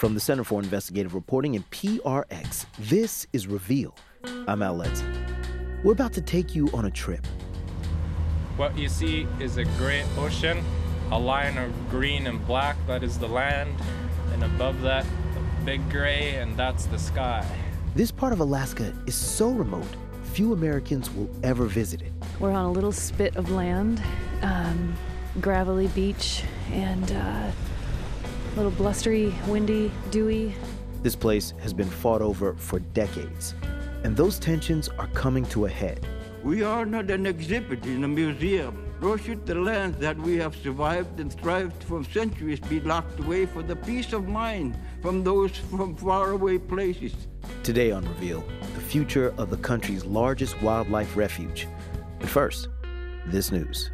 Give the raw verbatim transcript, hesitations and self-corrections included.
From the Center for Investigative Reporting and P R X, this is Reveal. I'm Al Letson. We're about to take you on a trip. What you see is a great ocean, a line of green and black, that is the land, and above that, a big gray, and that's the sky. This part of Alaska is so remote, few Americans will ever visit it. We're on a little spit of land, um, gravelly beach, and uh, a little blustery, windy, dewy. This place has been fought over for decades, and those tensions are coming to a head. We are not an exhibit in a museum, nor should the lands that we have survived and thrived for centuries be locked away for the peace of mind from those from faraway places. Today on Reveal, the future of the country's largest wildlife refuge. But first, this news.